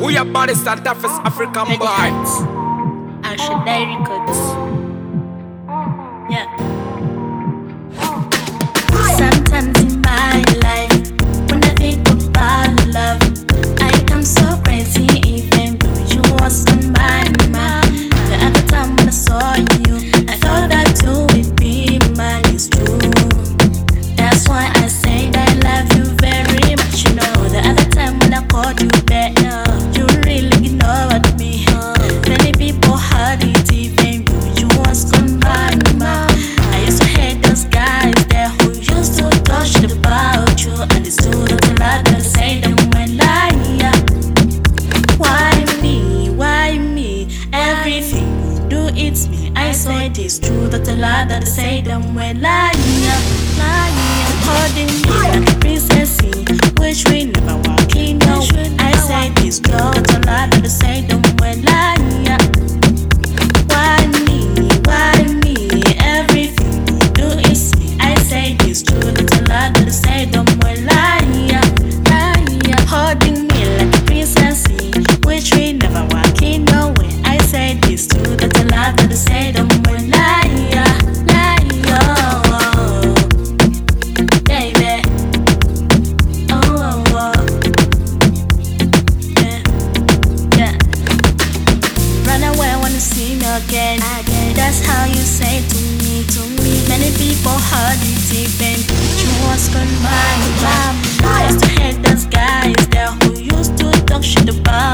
We are body start toughest African boy. Action Records. Yeah. Sometimes in my life, when I think about love, I become so crazy. Even though you was on my mind, the other time when I saw you, I thought that you would be mine. It's true. That's why I say that I love you very much. You know, the other time when I called you back, you really ignored me. Many people heard it, even though you was on my mind. I used to hate those guys there who used to touch about you, and it's true that a lot that say them when lie. Why me? Why me? Everything you do, it's me. I say it's true that a lot that say them when lie. Holding me like a princess, which we never walk in. No, I say it's true that a lot that say them when lie. Why me? Why me? Everything you do is me. I say it's true that a lot that say them when lie. Holding me like a princess, which we never walk in. No way. I say it's true that a lot that say them when lie. Again. That's how you say to me. Many people heard it, even you was gone by. I used to hate those guys there who used to talk shit about